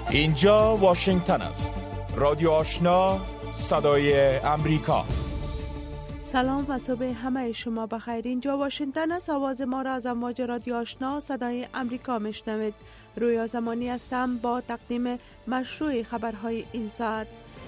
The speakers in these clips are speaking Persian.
اینجا واشنگتن است. رادیو آشنا، صدای امریکا. سلام و صبح همه شما بخیر. اینجا واشنگتن است. آواز ما را از امواج رادیو آشنا صدای امریکا میشنوید. رویا زمانی هستم با تقدیم مشروع خبرهای این ساعت.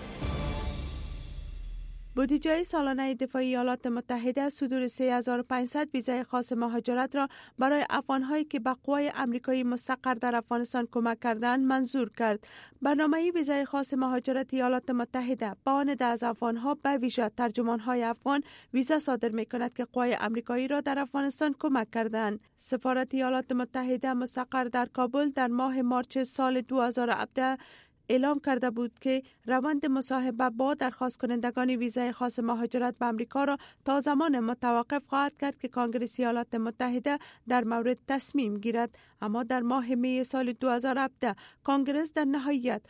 بودجه سالانه دفاع ایالات متحده صدور 3500 ویزای خاص مهاجرت را برای افغان‌هایی که به قوای آمریکایی مستقر در افغانستان کمک کردند منظور کرد. برنامه ویزای خاص مهاجرت ایالات متحده با آن از افغان‌ها به ویژه ترجمان‌های افغان ویزا صادر می‌کند که قوای آمریکایی را در افغانستان کمک کردند. سفارت ایالات متحده مستقر در کابل در ماه مارچ سال 2017 اعلام کرده بود که روند مصاحبه با درخواست کنندگان ویزای خاص مهاجرت به آمریکا را تا زمان متوقف خواهد کرد که کنگره ایالات متحده در مورد تصمیم گیرد. اما در ماه می سال 2017 کنگره در نهایت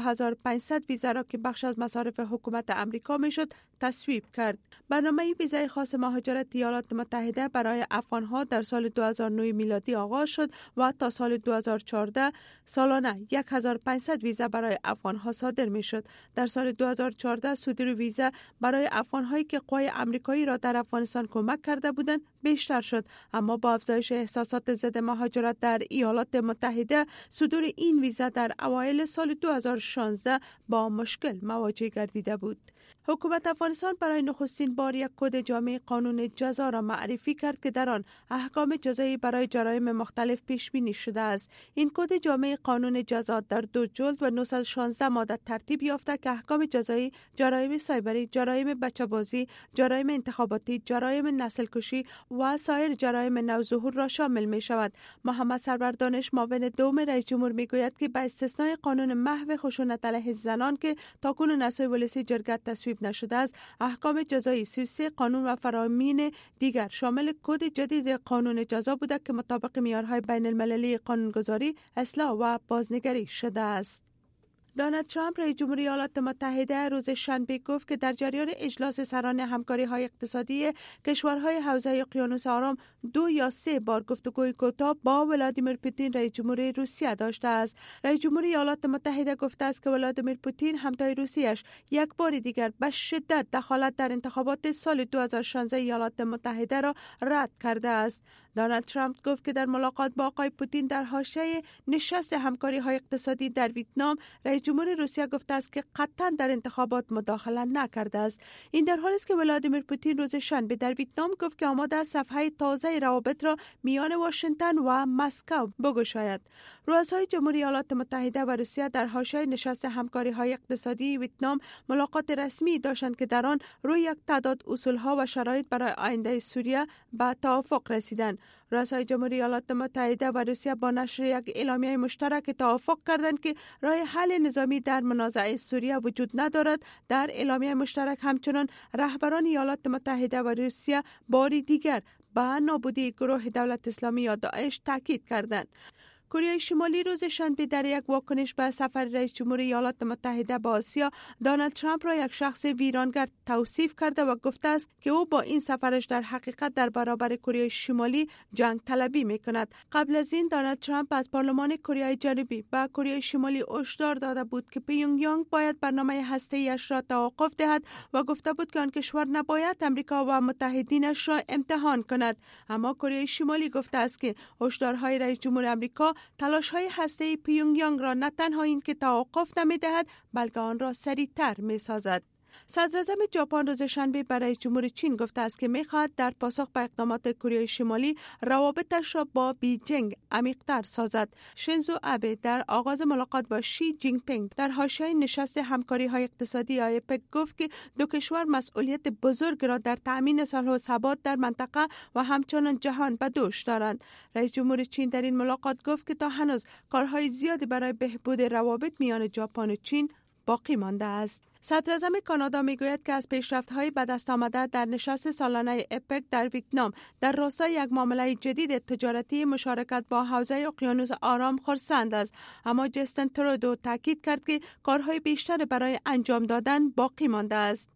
2500 ویزا را که بخش از مصارف حکومت آمریکا میشد تصویب کرد. برنامه ویزای خاص مهاجرت ایالات متحده برای افغان‌ها در سال 2009 میلادی آغاز شد و تا سال 2014 سالانه 1500 ویزا برای افغان‌ها صادر میشد. در سال 2014 صدور ویزا برای افغان‌هایی که قوای آمریکایی را در افغانستان کمک کرده بودند بیشتر شد، اما با افزایش احساسات ضد مهاجرت در ایالات متحده صدور این ویزا در اوایل سال 2016 با مشکل مواجه گردیده بود. حکومت افغانستان برای نخستین بار یک کد جامع قانون جزا را معرفی کرد که در آن احکام جزایی برای جرایم مختلف پیش بینی شده است. این کد جامع قانون جزا در 2 جلد و 916 ماده ترتیب یافته که احکام جزایی جرایم سایبری، جرایم بچه‌بازی، جرایم انتخاباتی، جرایم نسل کشی و سایر جرایم نوظهور را شامل می شود. محمد سرور دانش معاون دوم رئیس جمهور می گوید که به استثنای قانون محو خشونت علیه زنان که تاکنون از ولسی جرگه تصویب نشده است، احکام جزایی 33 قانون و فرامین دیگر شامل کد جدید قانون جزا بوده که مطابق معیارهای بین المللی قانونگذاری اصلاح و بازنگری شده است. دونالد ترامپ رئیس جمهوری ایالات متحده روز شنبه گفت که در جریان اجلاس سران همکاری‌های اقتصادی کشورهای حوزه اقیانوس آرام 2 یا 3 بار گفتگوی کوتاه با ولادیمیر پوتین رئیس جمهوری روسیه داشته است. رئیس جمهوری ایالات متحده گفته است که ولادیمیر پوتین همتای روسیه‌اش یک بار دیگر به شدت دخالت در انتخابات سال 2016 ایالات متحده را رد کرده است. دونالد ترامپ گفت که در ملاقات با آقای پوتین در حاشیه نشست همکاری‌های اقتصادی در ویتنام رئیس جمهور روسیه گفته است که قطعا در انتخابات مداخله نکرده است. این در حالی است که ولادیمیر پوتین روز شنبه در ویتنام گفت که آماده است صفحه تازه روابط را میان واشنگتن و مسکو بگشاید. رؤسای جمهوری ایالات متحده و روسیه در حاشیه نشست همکاری‌های اقتصادی ویتنام ملاقات رسمی داشتند که در آن روی یک تعداد اصولها و شرایط برای آینده سوریه به توافق رسیدند. رؤسای جمهوری ایالات متحده و روسیه با نشر یک اعلامیه مشترک توافق کردند که راه حل نظامی در منازعه سوریه وجود ندارد. در اعلامیه مشترک همچنان رهبران ایالات متحده و روسیه باری دیگر به نابودی گروه دولت اسلامی یا داعش تاکید کردند. کره شمالی روز شنبه در یک واکنش به سفر رئیس جمهوری ایالات متحده به آسیا دونالد ترامپ را یک شخص ویرانگر توصیف کرده و گفته است که او با این سفرش در حقیقت در برابر کره شمالی جنگ طلبی می‌کند. قبل از این دونالد ترامپ از پارلمان کره جنوبی به کره شمالی هشدار داده بود که پیونگ یانگ باید برنامه هسته‌ایش را توقف دهد و گفته بود که آن کشور نباید آمریکا و متحدینش را امتحان کند. اما کره شمالی گفته است که هشدارهای رئیس جمهور آمریکا تلاش‌های هسته‌ای پیونگ یانگ را نه تنها این که توقف نمی‌دهد بلکه آن را سریع‌تر می‌سازد. صدر اعظم ژاپن روز شنبه برای جمهوری چین گفته است که می‌خواهد در پاسخ به اقدامات کره شمالی روابطش را با بیجینگ عمیق‌تر سازد. شینزو آبه در آغاز ملاقات با شی جینگ پینگ در حاشیه نشست همکاری‌های اقتصادی آپک گفت که دو کشور مسئولیت بزرگ را در تأمین صلح و ثبات در منطقه و همچنان جهان به دوش دارند. رئیس جمهور چین در این ملاقات گفت که تا هنوز کارهای زیادی برای بهبود روابط میان ژاپن و چین باقی مانده است. صدر اعظم کانادا میگوید که از پیشرفت‌های به دست آمده در نشست سالانه اپک در ویتنام در راستای یک معامله جدید تجارتی مشارکت با حوزه اقیانوس آرام خرسند است، اما جستن ترودو تاکید کرد که کارهای بیشتر برای انجام دادن باقی مانده است.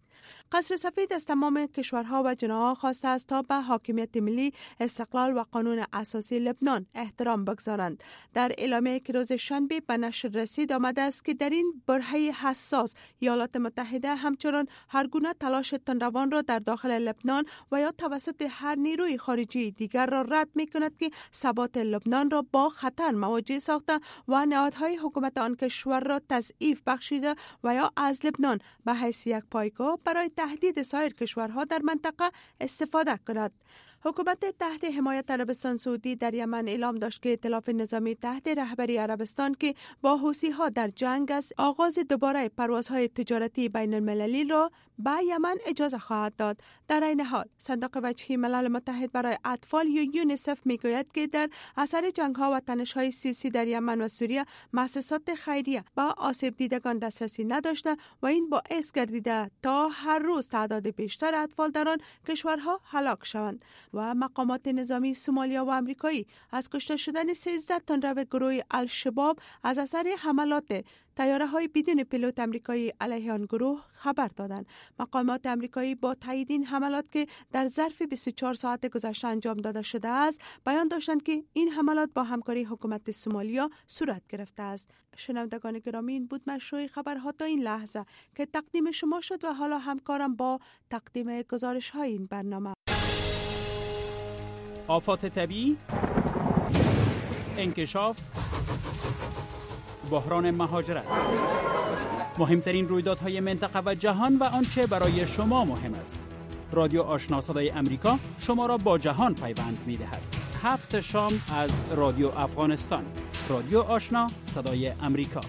قصر سفید از تمام کشورها و جناح‌ها خواسته است تا به حاکمیت ملی، استقلال و قانون اساسی لبنان احترام بگذارند. در اعلامیه‌ای که روز شنبه به نشر رسید آمده است که در این برهه حساس ایالات متحده همچنان هر گونه تلاش تندروان را در داخل لبنان و یا توسط هر نیروی خارجی دیگر را رد می‌کند که ثبات لبنان را با خطر مواجه ساخته و نهادهای حکومت آن کشور را تضعیف بخشیده و یا از لبنان به حیث یک پایگاه برای تهدید سایر کشورها در منطقه استفاده کند. حکومت تحت حمایت عربستان سعودی در یمن اعلام داشت که ائتلاف نظامی تحت رهبری عربستان که با حوثی‌ها در جنگ است، آغاز دوباره پروازهای تجارتی بین المللی را به یمن اجازه خواهد داد. در این حال صندوق وجهی ملل متحد برای اطفال یا یونیسف میگوید که در اثر جنگ‌ها و تنش‌های سیاسی در یمن و سوریه مؤسسات خیریه با آسیب دیدگان دسترسی نداشته و این باعث گردیده تا هر روز تعداد بیشتر اطفال در آن کشورها هلاک شوند. و مقامات نظامی سومالیا و آمریکایی از کشته شدن 13 تندرو گروه الشباب از اثر حملات طیاره‌های بدون پیلوت آمریکایی علیه آن گروه خبر دادند. مقامات آمریکایی با تایید این حملات که در ظرف 24 ساعت گذشته انجام داده شده است، بیان داشتند که این حملات با همکاری حکومت سومالیا صورت گرفته است. شنوندگان گرامی، این بود مشروع خبرها تا این لحظه که تقدیم شما شد و حالا همکارم با تقدیم گزارش‌های این برنامه. آفات طبیعی، انکشاف، بحران مهاجرت، مهمترین رویدادهای منطقه و جهان و آنچه برای شما مهم است. رادیو آشنا صدای امریکا شما را با جهان پیوند می‌دهد. 7 شام از رادیو افغانستان. رادیو آشنا صدای امریکا.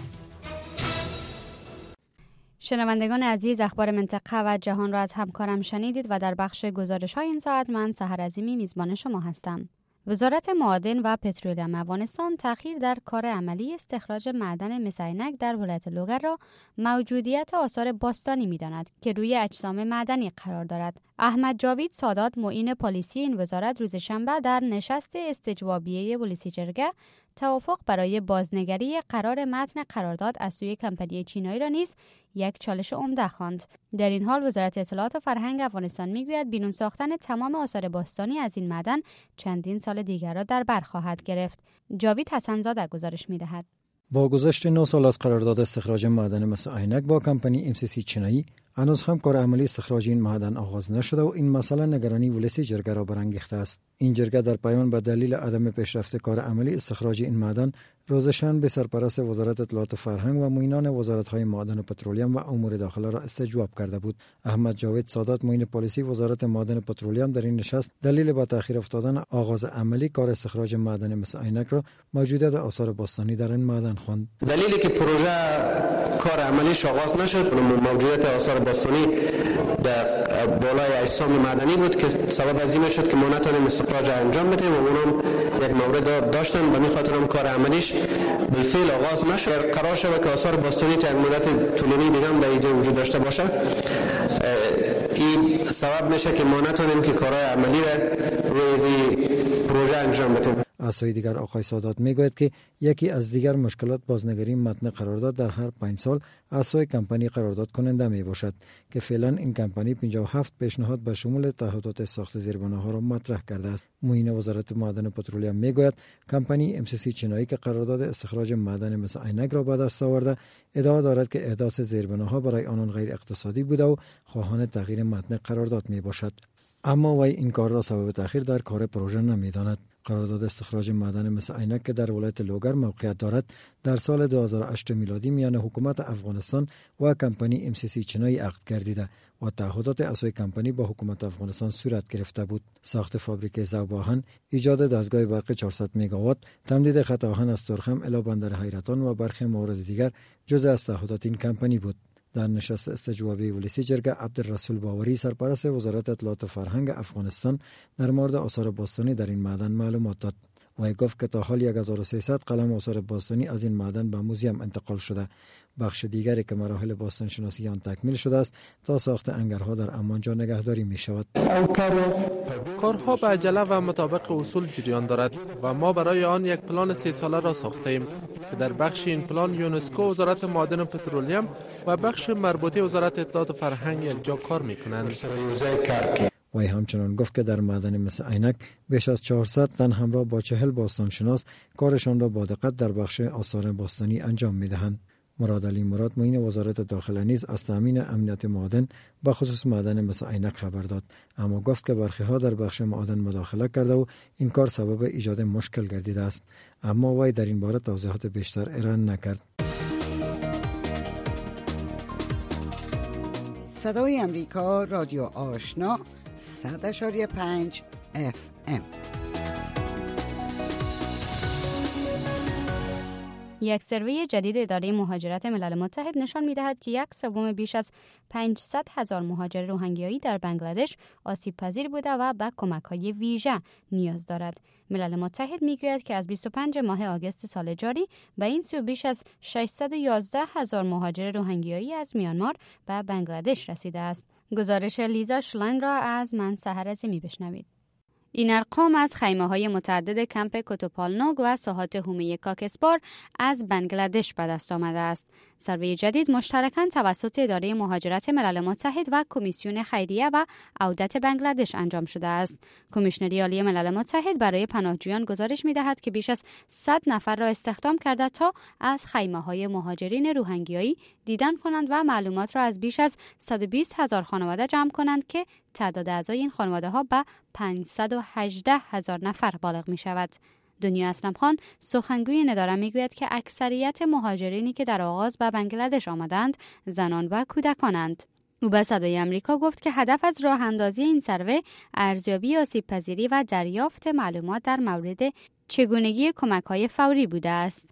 شنوندگان عزیز، اخبار منطقه و جهان را از همکارم شنیدید و در بخش گزارش‌های این ساعت من سحر عظیمی میزبان شما هستم. وزارت معادن و پترولیم افغانستان تأخیر در کار عملی استخراج معدن مس عینک در ولایت لوگر را موجودیت آثار باستانی می‌داند که روی اجسام معدنی قرار دارد. احمد جاوید سادات، معین پلیسی این وزارت، روز شنبه در نشست استجوابیه پلیسی جرگه توافق برای بازنگری قرار متن قرارداد از سوی کمپانی چینایی را نیز یک چالش عمده خواند. در این حال وزارت اطلاعات و فرهنگ افغانستان میگوید بیرون ساختن تمام آثار باستانی از این معدن چندین سال دیگر را در بر خواهد گرفت. جاوید حسن‌زاده گزارش می‌دهد. با گذشت 9 سال از قرارداد استخراج معدن مس عینک با کمپانی MCC چینایی، هنوز هم کار عملی استخراج این معدن آغاز نشده و این مسئله نگرانی ولسی جرگه را برانگیخته است. این جرگه در پیام به دلیل عدم پیشرفت کار عملی استخراج این معدن روز شنبه سرپرست وزارت اطلاعات و فرهنگ و معینان وزارت‌های معدن و پترولیم و امور داخله را استجواب کرده بود. احمد جاوید سادات، معین پلیسی وزارت معدن و پترولیم، در این نشست دلیل به تأخیر افتادن آغاز عملی کار استخراج معدن مس عینک را موجودیت آثار باستانی در این معدن خواند. دلیلی که پروژه کار عملیش آغاز نشد موجودیت آثار باستانی در بالای اجسام معدنی بود که سبب از این شد که ما نتونیم استخراج انجام بدیم و اونم یک مورد داشتن، به این خاطر هم کار عملیش بالفعل آغاز نشد. قرار شد که آثار باستانی تا یک مدت طولانی دیگه هم در اینجا وجود داشته باشه. این سبب میشه که ما نتونیم که کارهای عملی را روی پروژه انجام بدیم. از سوی دیگر آقای سادات میگوید که یکی از دیگر مشکلات بازنگری متن قرارداد در هر 5 سال از سوی کمپانی قرارداد کننده می باشد که فعلا این کمپانی 57 پیشنهاد به شمول تعهدات ساخت زیربناها را مطرح کرده است. معین وزارت معدن و پترولیم میگوید کمپانی MCC چینایی که قرارداد استخراج معدن مس عینک را به دست آورده، ادعا دارد که احداث زیربناها برای آنان غیر اقتصادی بوده و خواهان تغییر متن قرارداد می باشد. اما وی این کار را سبب تأخیر در کار پروژه نمی‌داند. قرارداد استخراج معدن مس عینک که در ولایت لوگر موقعیت دارد، در سال 2008 میلادی میان حکومت افغانستان و کمپانی MCC چینایی عقد گردیده و تعهدات از سوی کمپانی با حکومت افغانستان صورت گرفته بود. ساخت فابریک ذوب آهن، ایجاد دستگاه برق 400 مگاوات، تمدید خط آهن از ترخم الی بندر حیرتان و برخی موارد دیگر جزء از تعهدات این کمپانی بود. در نشست استجوابی ولسی جرگه عبدالرسول باوری، سرپرست وزارت اطلاعات و فرهنگ افغانستان، در مورد آثار باستانی در این معدن معلومات داد. وی گفت که تا حال 1300 قلم آثار باستانی از این معدن به موزیم انتقال شده. بخش دیگری که مراحل باستان شناسی آن تکمیل شده است تا ساخت انگرها در امانجا نگهداری می شود. کارها به عجله و مطابق اصول جریان دارد و ما برای آن یک پلان 3 ساله را ساخته ایم که در بخش این پلان یونسکو، وزارت معادن و پترولیم و بخش مربوطه وزارت اطلاعات و فرهنگ یکجا کار می کنند. وی همچنان گفت که در معدن مثل عینک بیش از 400 تن همراه با 40 باستانشناس کارشان را با دقت در بخش آثار باستانی انجام می دهند. مراد علی مراد معین وزارت داخله نیز از تامین امنیت معادن به خصوص معدن مثل عینک خبر داد، اما گفت که برخی ها در بخش معادن مداخله کرده و این کار سبب ایجاد مشکل گردیده است، اما وی در این باره توضیحات بیشتر ارائه نکرد. صدای امریکا، رادیو آشنا 100.5 FM. یک سروی جدید اداره مهاجرت ملل متحد نشان می‌دهد که 1/3 بیش از 500,000 مهاجر روهینگیایی در بنگلادش آسیب پذیر بوده و به کمک‌های ویژه نیاز دارد. ملل متحد می‌گوید که از 25 ماه آگوست سال جاری به این سو بیش از 611,000 مهاجر روهینگیایی از میانمار به بنگلادش رسیده است. گزارش لیزا شلاین را از من سحر عظیمی بشنوید. این ارقام از خیمه‌های متعدد کمپ کوتوپالنوگ و ساحات هومه کاکسبار از بنگلادش به دست آمده است. سروی جدید مشترکاً توسط اداره مهاجرت ملل متحد و کمیسیون خیریه و عودت بنگلادش انجام شده است. کمیشنری عالی ملل متحد برای پناهجویان گزارش می‌دهد که بیش از 100 نفر را استخدام کرده تا از خیمه‌های مهاجرین روهینگیایی دیدن کنند و معلومات را از بیش از 120,000 خانواده جمع کنند که تعداد اعضای این خانواده‌ها به 518,000 نفر بالغ می شود. دنیا اسلم خان سخنگوی اداره می گوید که اکثریت مهاجرینی که در آغاز به بنگلادش آمدند زنان و کودکانند. او به صدای آمریکا گفت که هدف از راه اندازی این سروی ارزیابی آسیب پذیری و دریافت معلومات در مورد چگونگی کمک‌های فوری بوده است.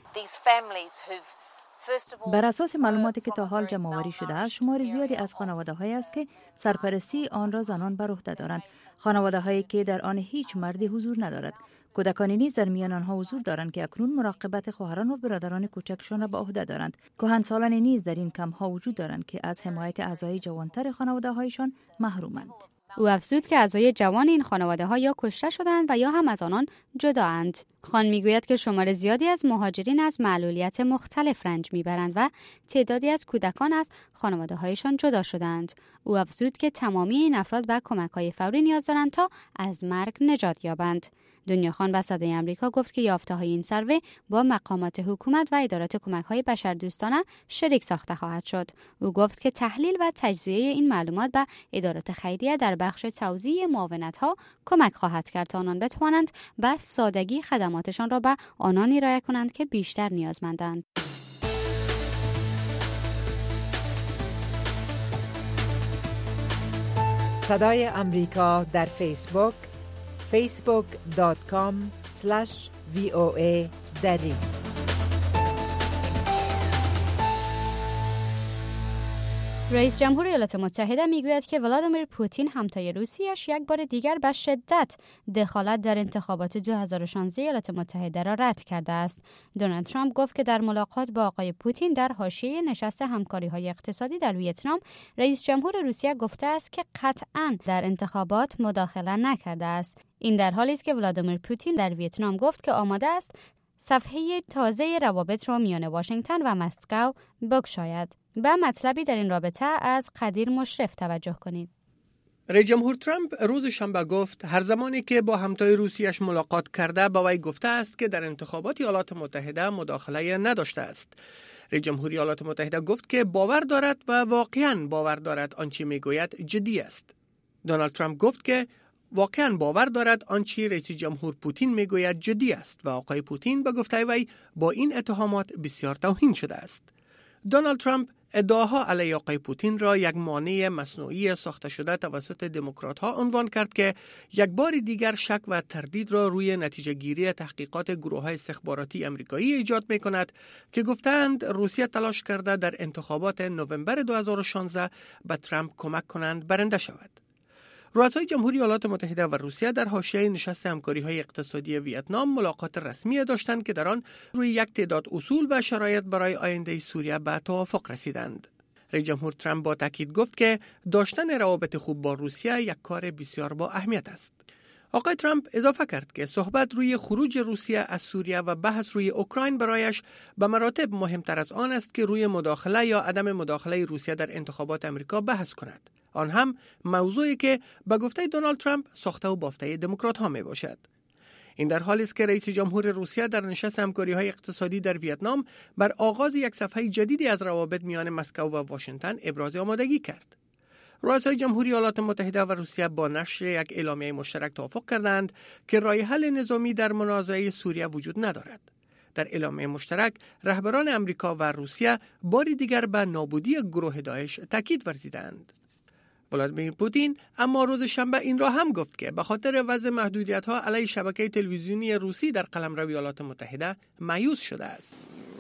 بر اساس معلوماتی که تا حال جمع‌آوری شده است، شمار زیادی از خانواده‌هایی است که سرپرستی آن را زنان بر عهده دارند. خانواده‌هایی که در آن هیچ مردی حضور ندارد. کودکانی نیز در میان آنها حضور دارند که اکنون مراقبت خواهران و برادران کوچکشان را به عهده دارند. کهنسالان نیز در این کمپ‌ها وجود دارند که از حمایت اعضای جوانتر خانواده‌هایشان محرومند. او افزود که اعضای جوان این خانواده‌ها یا کشته شدند و یا هم از آنان جدااند. خان میگوید که شمار زیادی از مهاجرین از معلولیت مختلف رنج میبرند و تعدادی از کودکان از خانواده‌هایشان جدا شدند. او افزود که تمامی این افراد به کمک‌های فوری نیاز دارند تا از مرگ نجات یابند. دنیا خان به صدای آمریکا گفت که یافته‌های این سروی با مقامات حکومت و ادارات کمک‌های بشردوستانه شریک ساخته خواهد شد. او گفت که تحلیل و تجزیه این معلومات به ادارات خیریه در بخش توزیع معاونت‌ها کمک خواهد کرد تا آنان بتوانند به سادگی خدماتشان را به آنان ارائه کنند که بیشتر نیازمندند. صدای امریکا در فیسبوک facebook.com/VOA دری. رئیس جمهور ایالات متحده میگوید که ولادیمیر پوتین همتای روسیه‌اش یک بار دیگر به شدت دخالت در انتخابات 2016 ایالات متحده را رد کرده است. دونالد ترامپ گفت که در ملاقات با آقای پوتین در حاشیه نشست همکاری‌های اقتصادی در ویتنام، رئیس جمهور روسیه گفته است که قطعاً در انتخابات مداخله نکرده است. این در حالی است که ولادیمیر پوتین در ویتنام گفت که آماده است صفحه تازه روابط را میان واشنگتن و مسکو بگشاید. به مطلبی در این رابطه از قدیر مشرف توجه کنید. رئیس جمهور ترامپ روز شنبه گفت هر زمانی که با همتای روسیه‌اش ملاقات کرده با وی گفته است که در انتخابات ایالات متحده مداخله نداشته است. رئیس جمهور ایالات متحده گفت که باور دارد و واقعاً باور دارد آنچه میگوید جدی است. دونالد ترامپ گفت که واقعاً باور دارد آنچه رئیس جمهور پوتین میگوید جدی است و آقای پوتین به گفته وی با این اتهامات بسیار توهین شده است. دونالد ترامپ ادعاها علیه آقای پوتین را یک مانع مصنوعی ساخته شده توسط دموکرات‌ها عنوان کرد که یک بار دیگر شک و تردید را روی نتیجه گیری تحقیقات گروه‌های استخباراتی آمریکایی ایجاد می‌کند که گفتند روسیه تلاش کرده در انتخابات نوامبر 2016 به ترامپ کمک کنند برنده شود. رؤسای جمهوری ایالات متحده و روسیه در حاشیه نشست همکاری‌های اقتصادی ویتنام ملاقات رسمی داشتند که در آن روی یک تعداد اصول و شرایط برای آینده سوریه به توافق رسیدند. رئیس جمهور ترامپ با تاکید گفت که داشتن روابط خوب با روسیه یک کار بسیار با اهمیت است. آقای ترامپ اضافه کرد که صحبت روی خروج روسیه از سوریه و بحث روی اوکراین برایش به مراتب مهمتر از آن است که روی مداخله یا عدم مداخله روسیه در انتخابات امریکا بحث کند. آن هم موضوعی که به گفته دونالد ترامپ ساخته و بافته دموکرات ها می باشد. این در حالی است که رئیس جمهور روسیه در نشست همکاری‌های اقتصادی در ویتنام بر آغاز یک صفحه جدیدی از روابط میان مسکو و واشنگتن ابراز آمادگی کرد. رؤسای جمهوری ایالات متحده و روسیه با نشر یک اعلامیه مشترک توافق کردند که راه حل نظامی در منازعه سوریه وجود ندارد. در اعلامیه مشترک رهبران امریکا و روسیه باری دیگر به نابودی گروه داعش تاکید ورزیدند. ولادیمیر پوتین اما روز شنبه این را هم گفت که به خاطر وضع محدودیت‌ها علیه شبکه تلویزیونی روسی در قلمرو ایالات متحده مایوس شده است.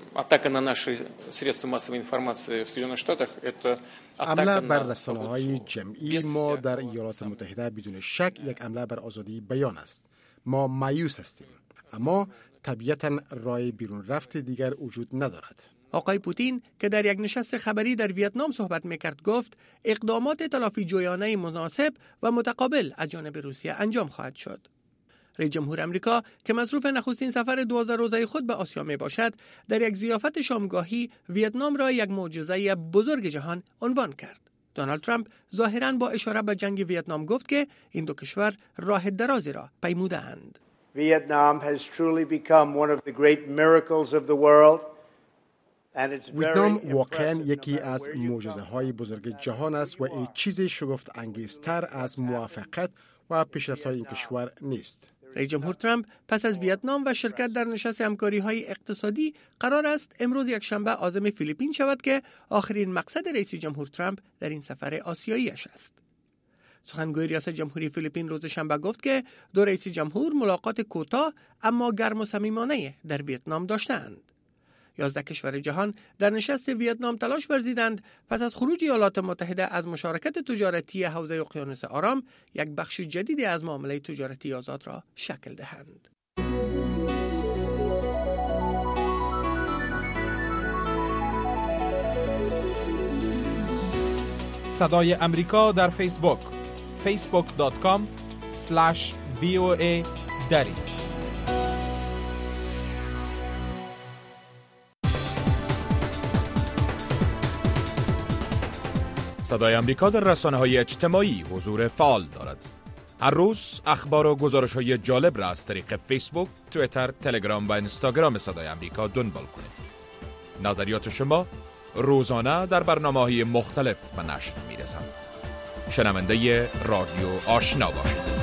حمله بر رسانه‌های جمعی ما در ایالات متحده بدون شک یک حمله بر آزادی بیان است. ما مایوس هستیم، اما طبیعتاً راه بیرون رفت دیگر وجود ندارد. آقای پوتین که در یک نشست خبری در ویتنام صحبت میکرد گفت اقدامات تلافی جویانه مناسب و متقابل از جانب روسیه انجام خواهد شد. رئیس جمهور امریکا که مصروف نخستین سفر 12 روزه خود به آسیا می باشد، در یک ضیافت شامگاهی ویتنام را یک معجزه بزرگ جهان عنوان کرد. دونالد ترامپ ظاهراً با اشاره به جنگ ویتنام گفت که این دو کشور راه درازی را پیموده‌اند. Vietnam has truly become one of the great miracles of the world. ویتنام واقعاً یکی از معجزه‌های بزرگ جهان است و این چیز شگفت انگیزتر از موفقیت و پیشرفت‌های این کشور نیست. رئیس جمهور ترامپ پس از ویتنام و شرکت در نشست همکاری‌های اقتصادی قرار است امروز یکشنبه عازم فیلیپین شود که آخرین مقصد رئیس جمهور ترامپ در این سفر آسیایی‌اش است. سخنگوی ریاست جمهوری فیلیپین روز شنبه گفت که دو رئیس جمهور ملاقات کوتاه اما گرم و صمیمانه در ویتنام داشتند. 11 کشور جهان در نشست ویتنام تلاش ورزیدند پس از خروج ایالات متحده از مشارکت تجارتی حوزه اقیانوس آرام یک بخش جدیدی از معامله تجارتی آزاد را شکل دهند. صدای امریکا در فیسبوک facebook.com/VOA دری. صدای امریکا در رسانه‌های اجتماعی حضور فعال دارد. هر روز اخبار و گزارش‌های جالب را از طریق فیسبوک، توییتر، تلگرام و اینستاگرام صدای امریکا دنبال کنید. نظریات شما روزانه در برنامه‌های مختلف به نشر می‌رسند. شنونده رادیو آشنا باشید.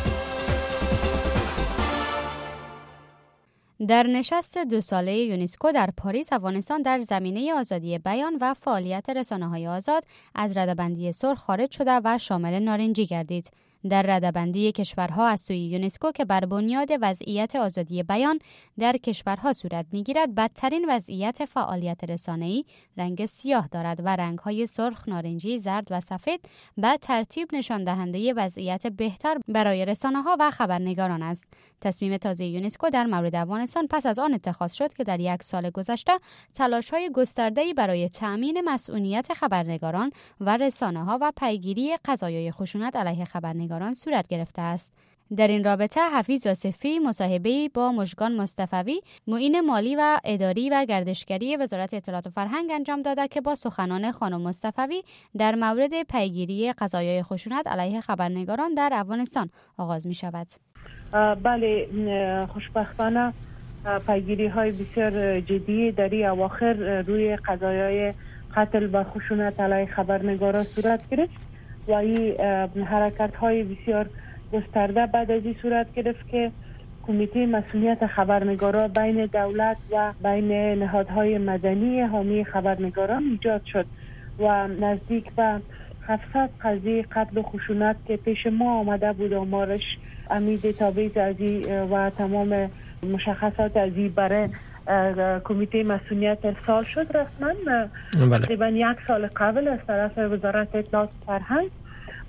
در نشست 2 ساله یونسکو در پاریس، افغانستان در زمینه آزادی بیان و فعالیت رسانه‌های آزاد از رده‌بندی سرخ خارج شده و شامل نارنجی گردید. در رده‌بندی کشورها از سوی یونسکو که بر بنیاد وضعیت آزادی بیان در کشورها صورت می‌گیرد، بدترین وضعیت فعالیت رسانه‌ای رنگ سیاه دارد و رنگ‌های سرخ، نارنجی، زرد و سفید به ترتیب نشان دهنده وضعیت بهتر برای رسانه‌ها و خبرنگاران است. تصمیم تازه یونسکو در مورد افغانستان پس از آن اتخاذ شد که در 1 سال گذشته تلاش‌های گسترده‌ای برای تأمین مسئولیت خبرنگاران و رسانه‌ها و پیگیری قضایای خشونت علیه خبرنگاران صورت گرفته است. در این رابطه حفیظ آصفی مصاحبه‌ای با مژگان مصطفی، معین مالی و اداری و گردشگری وزارت اطلاعات و فرهنگ انجام داده که با سخنان خانم مصطفی در مورد پیگیری قضایای خشونت علیه خبرنگاران در افغانستان آغاز می شود. بله، خوشبختانه پیگیری های بسیار جدی در این اواخر روی قضایای قتل و خشونت علیه خبرنگاران صورت گرفت و این حرکت های بسیار گسترده بعد از این صورت گرفت که کمیته مسئولیت خبرنگاران بین دولت و بین نهادهای مدنی حامی خبرنگاران ایجاد شد و نزدیک به 700 قضیه قتل و خشونت که پیش ما آمده بود آمارش امید دیتابیس ازی و تمام مشخصات ازی برای کمیته مسئولیت ارسال شد رسما تقریبا 1 سال قبل از طرف وزارت اطلاعات و فرهنگ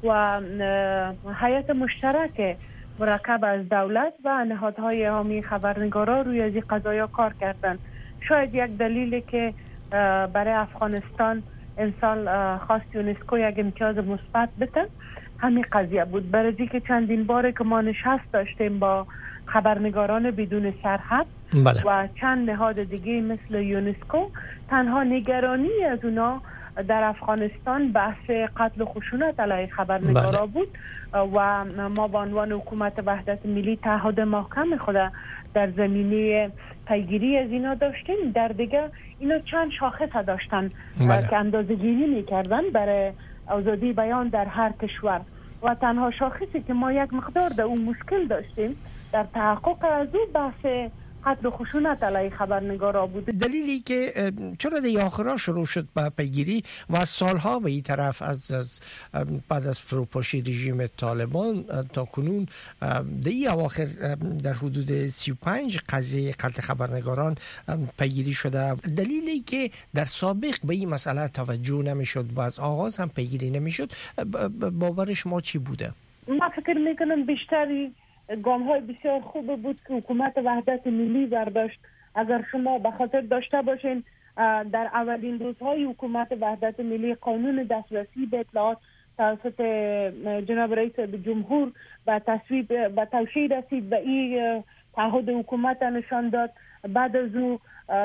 و هیئت مشترک مرکب از دولت و نهادهای حامی خبرنگارا روی از این قضایا کار کردن. شاید یک دلیلی که برای افغانستان امسال خواست یونسکو یک امتیاز مثبت بده همین قضیه بود، برای که چندین باره که ما نشست داشتیم با خبرنگاران بدون سرحد و چند نهاد دیگه مثل یونسکو، تنها نگرانی از اونا در افغانستان بحث قتل و خشونت علیه خبرنگارا بود و ما با عنوان حکومت وحدت ملی تعهد محکم خود در زمینه پیگیری از اینا داشتیم. در دیگه اینا چند شاخص داشتن که اندازه گیری میکردن برای آزادی بیان در هر کشور و تنها شاخصی که ما یک مقدار در اون مشکل داشتیم در تحقق از اون بحث قتل و خشونت علیه خبرنگارا بود. دلیلی که چرا در آخرها شروع شد با پیگیری و از سالها به این طرف از بعد از فروپاشی رژیم طالبان تا کنون در این اواخر در حدود 35 قضیه قتل خبرنگاران پیگیری شده، دلیلی که در سابق به این مسئله توجه نمیشد و از آغاز هم پیگیری نمیشد باور شما چی بوده؟ ما فکر میکنم بیشتری گام‌های بسیار خوب بود که حکومت وحدت ملی برداشت. اگر شما به خاطر داشته باشین در اولین روزهای حکومت وحدت ملی قانون دسترسی به اطلاعات توسط جناب رئیس جمهور و توشیح رسید و این تعهد حکومت نشان داد. بعد از او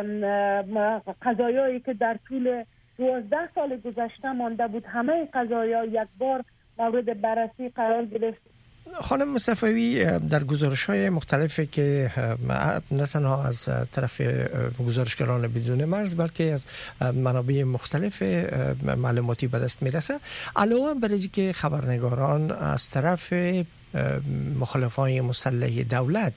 قضایایی که در طول 12 سال گذشته مانده بود همه قضایا یک بار مورد بررسی قرار گرفت. خانم مصطفی در گزارش‌های مختلفی که نه تنها از طرف گزارشگران بدون مرز بلکه از منابع مختلف معلوماتی به دست میرسه، علاوه بر اینکه خبرنگاران از طرف مخالفان مسلح دولت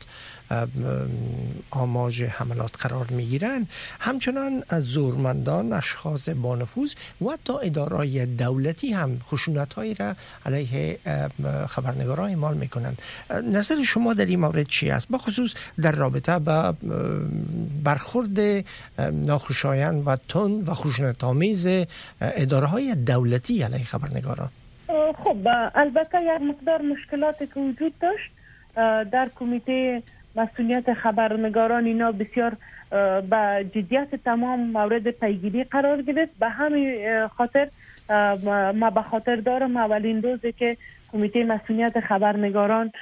آماج حملات قرار میگیرن، همچنان زورمندان، اشخاص با نفوذ و تا ادارای دولتی هم خشونت‌هایی را علیه خبرنگاران اعمال میکنن. نظر شما در این مورد چی است، بخصوص در رابطه با برخورد ناخوشایند و تند و خشونت‌آمیز اداره‌های دولتی علیه خبرنگاران؟ خب البته یک مقدار مشکلاتی که وجود داشت در کمیته مسئولیت خبرنگاران، اینا بسیار با جدیت تمام مورد پیگیری قرار گرفت. به همین خاطر ما به خاطر دارم اولین روزی که کمیته مسئولیت خبرنگاران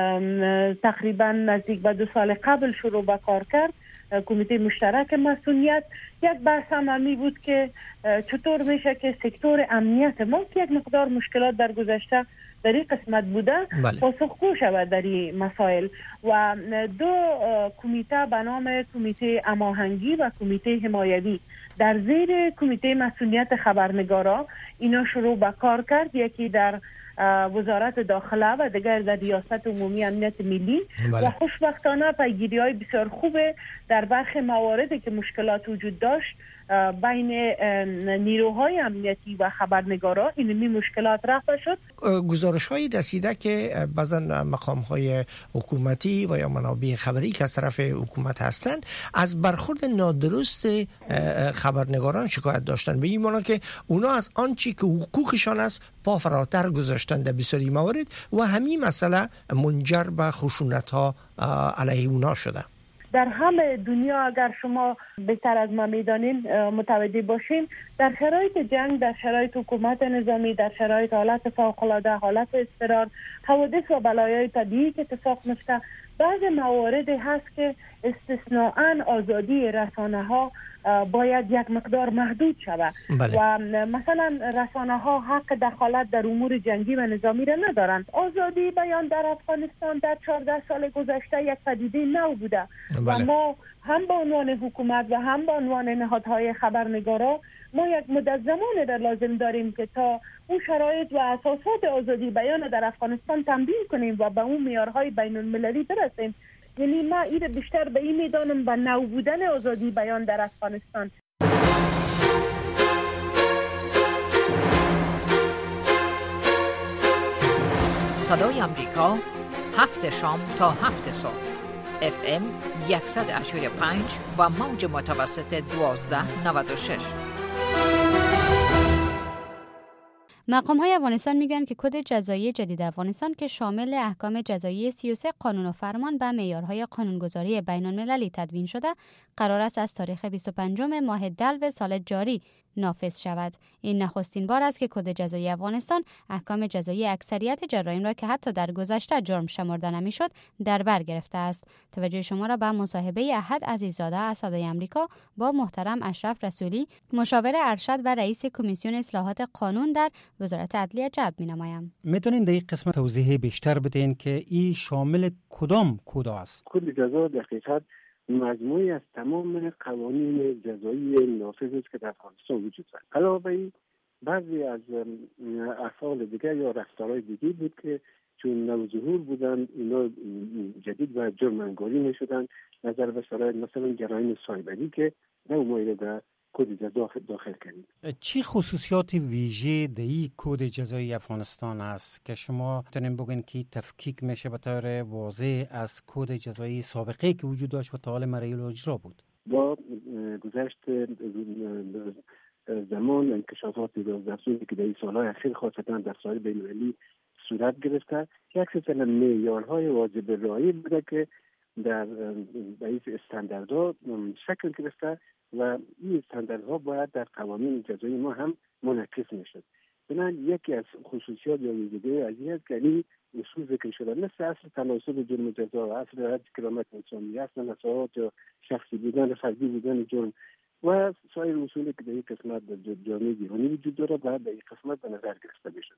تقریبا نزدیک به 2 سال قبل شروع به کار کرد، کمیته مشترک مسئولیت، یک بحث عمومی بود که چطور میشه که سکتور امنیت ما که یک مقدار مشکلات در گذشته در این قسمت بوده پاسخگو شود در این مسائل. و 2 کمیته به نام کمیته هماهنگی و کمیته حمایوی در زیر کمیته مسئولیت خبرنگارا اینا شروع به کار کرد، یکی در وزارت داخله و دیگر در ریاست عمومی امنیت ملی و خوشبختانه پیگیری‌های بسیار خوبه در برخی مواردی که مشکلات وجود داشت بین نیروهای امنیتی و خبرنگارا اینمی مشکلات رفع شد. گزارش‌های رسیده که بعضا مقام‌های حکومتی و یا منابع خبری که از طرف حکومت هستند از برخورد نادرست خبرنگاران شکایت داشتن، به این معنی که اونا از آنچه که حقوقشان است پا فراتر گذاشتن در بسیاری موارد و همین مسئله منجر به خشونت‌ها علیه اونا شده. در همه دنیا اگر شما بهتر از ما میدانین متوجه باشین، در شرایط جنگ، در شرایط حکومت نظامی، در شرایط حالت فوق‌العاده، حالت اضطرار، حوادث و بلایای طبیعی که اتفاق میفته، بعض مواردی هست که استثناءً آزادی رسانه ها باید یک مقدار محدود شود و مثلا رسانه ها حق دخالت در امور جنگی و نظامی را ندارند. آزادی بیان در افغانستان در 14 سال گذشته یک پدیده نو بوده و ما هم به عنوان حکومت و هم به عنوان نهادهای خبرنگارا ما یک مدت زمان را لازم داریم که تا اون شرایط و اساسات آزادی بیان در افغانستان تمرین کنیم و به اون معیارهای بین المللی برسیم. یعنی ما این بیشتر به این میدانم به نو بودن آزادی بیان در افغانستان. صدای امریکا 7 شام تا 7 صبح FM 100.5 و موج متوسط 1296. مقام‌های افغانستان میگن که کد جزایی جدید افغانستان که شامل احکام جزایی 33 قانون و فرمان و معیارهای قانونگذاری بین‌المللی تدوین شده، قرار است از تاریخ 25 ماه دلو سال جاری نافذ شود. این نخستین بار است که کد جزایی افغانستان احکام جزایی اکثریت جرایم را که حتی در گذشته جرم شمرده نمیشد در بر گرفته است. توجه شما را به مصاحبه احد عزیزاده از صدای آمریکا با محترم اشرف رسولی، مشاور ارشد و رئیس کمیسیون اصلاحات قانون در وزارت عدلیه جلب می‌نمایم. میتونین در این قسمت توضیح بیشتر بدین که این شامل کدام کد است؟ کد جزا در حقیقت مجموعی از تمام قوانین جزایی نافذ است که در افغانستان وجود دارد. علاوه بعضی از افعال دیگر یا رفتارهای دیگه بود که چون نوظهور بودن اینا جدید و جرم انگاری میشدن، نظر به شرایط مثلا جرایم سایبری که در مورد در کد جزا داخل کردیم. چی خصوصیات ویژه در این کد جزایی افغانستان است که شما میتونین بگین که تفکیک میشه به طور واضح از کد جزایی سابقه که وجود داشت و تا حال مراحل اجرا بود؟ با گذشت زمان انکشافات رازرسونی که در این سالهای اخیر خاصتا در ساحل بین‌المللی صورت گرفته، یک سلسله معیارهای واجب رعایت بوده که در این استانداردها شکل گرفته و این استانداردها باید در قوانین جزایی ما هم منعکس میشد. بنابراین یکی از خصوصیات یا ویژگی از این است که این اصول ذکر شده، مثل اصل تناسب جرم جزا، اصل رعایت کرامت انسانی، اصل نزاعات یا شخصی بودن فردی بودن جرم و سایر اصولی که در این قسمت در جامعه جهانی وجود داره باید در این قسمت به نظر گرفته بشه.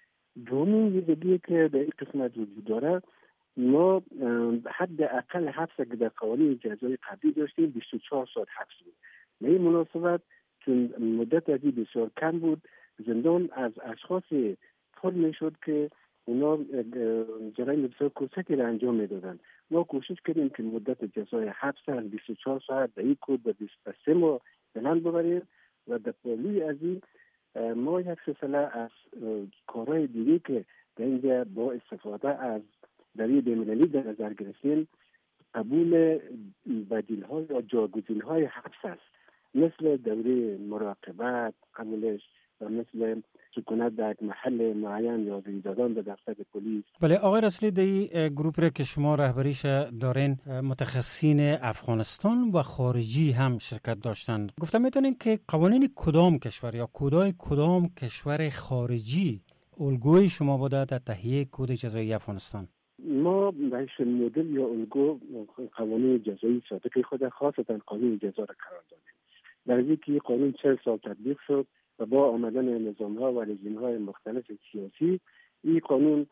دومین ویژگی که در این قسمت وجود داره، ما حد اقل حبس که در قوانین جزایی قبلی داشتیم 24 ساعت حبس بود. به این مناسبت چون مدت ازی بسیار کم بود، زندان از اشخاص پر میشد که اونا جرایم بسیار کوچکی را انجام میدادن. ما کوشش کردیم که مدت جزای حبس از 24 ساعت در این کد به 23 ماه بلند ببریم و در پالوی از این ما یک سلسله از کارهای دیگه که در اینجا با استفاده از دریای بین‌المللی در نظر گرفتیم قبول بدیل‌های یا جاگزین‌های حبس است، مثل دوره مراقبت قبولش و مثل سکونت در محل معین یا زیر دادن به دفتر پلیس. بله آقای رسولی، در این گروپ را که شما رهبریش دارین متخصصین افغانستان و خارجی هم شرکت داشتن، گفتم میتونین که قوانین کدام کشور یا کدای کدام کشور خارجی الگوی شما بوده در تهیه کد جزایی افغانستان؟ ما بهش مدل یا الگو قوانین جزایی سابقه خود خاصتا قانون جزا را قرار دادیم. در اینکه قانون 40 سال تطبیق شد و با آمدن نظام‌ها و رژیم‌های مختلف سیاسی این قانون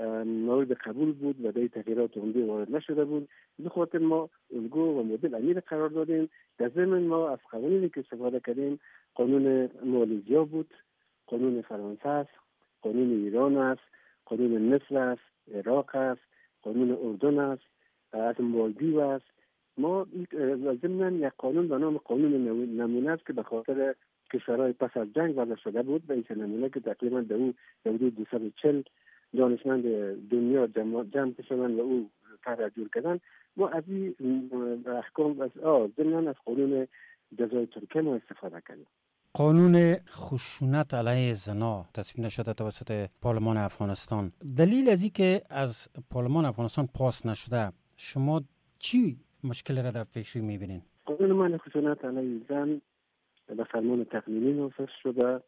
مورد قبول بود و در تغییرات عمده وارد نشده بود. به خاطر ما الگو و مدل امیر قرار دادیم. در ضمن ما از قوانینی که استفاده کردیم قانون مالزیا بود، قانون فرانسه است، قانون ایران است، قانون مصر است، عراق است، قانون اردن است، از مالدیو است. ما ضمن یک قانون به نام قانون نمونه است که به خاطر کشورهای پس از جنگ وضع شده بود، به این نمونه که تقریبا در او حدود 240 دانشمند دنیا جمع شدن و او طرح جور کردن. ما از این احکام ضمن از قانون جزای ترکیه ما استفاده کردیم. قانون خشونت علیه زنا تصویب نشده توسط پارلمان افغانستان. دلیل از این که از پارلمان افغانستان پاس نشده، شما چی مشکل را در پیش رو می‌بینید؟ قانون من خشونت علیه زن به فرمان تقنینی نافذ شده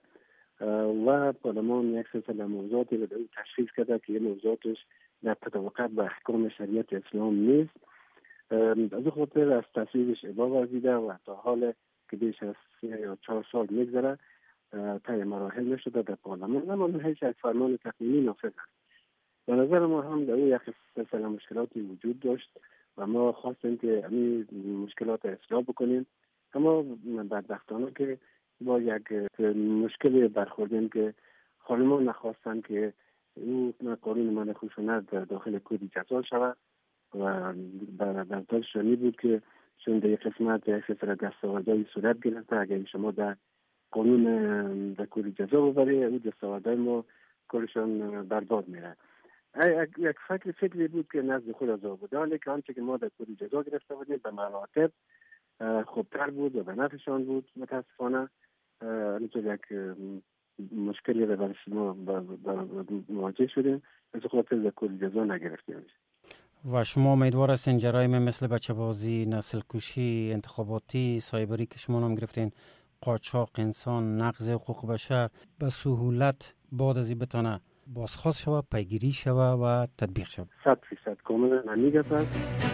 و پارلمان یک سلسله موضوعاتی را تشخیص کرده که این موضوعاتش در تطابقت با احکام شریعت اسلام نیست. از خاطر از تصویبش ابا ورزیده و تا حال که بیش از 3 یا 4 سال میگذره طی مراحل نشده در پارلمان، اما هیچ از فرمان تقنینی نافذ است. به نظر ما هم در او یک سلسله مشکلاتی وجود داشت و ما خواستیم که این مشکلات اصلاح بکنیم، اما بدبختانه که با یک مشکلی برخوردیم که خانمان نخواستن که او قانون منع خشونت در داخل کد جزا شود و در دلشانی بود که چون در یک قسمت یک سلسله دستاوردهای صورت گرفته، اگر شما در قانون در کد جزا ببرید او دستاوردهای ما کلشان برباد میره. یک فکری بود که نزد خود از آبودان که آنچه که ما در کد جزا گرفته بودیم به مراتب خوبتر بود و به نفعشان بود. متاسفانه اینطور یک مشکلی را برای شما مواجه شدیم از خاطر در کل جزا نگرفتیم. و شما امیدوار هستین جرایم مثل بچه بازی، نسل کشی، انتخاباتی، سایبری که شما نام گرفتین، قاچاق انسان، نقض حقوق بشر به سهولت بعد از این بتانه بازخواست شود، پیگیری شود و تطبیق شود؟ 100% کاملا همین است.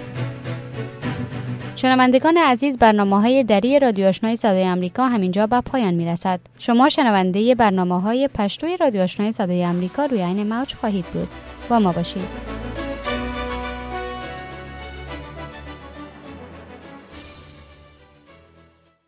شنوندگان عزیز، برنامه‌های دری رادیو آشنای صدای آمریکا همینجا به پایان میرسد. شما شنونده برنامه‌های پشتوی رادیو آشنای صدای آمریکا روی این موج خواهید بود. با ما باشید.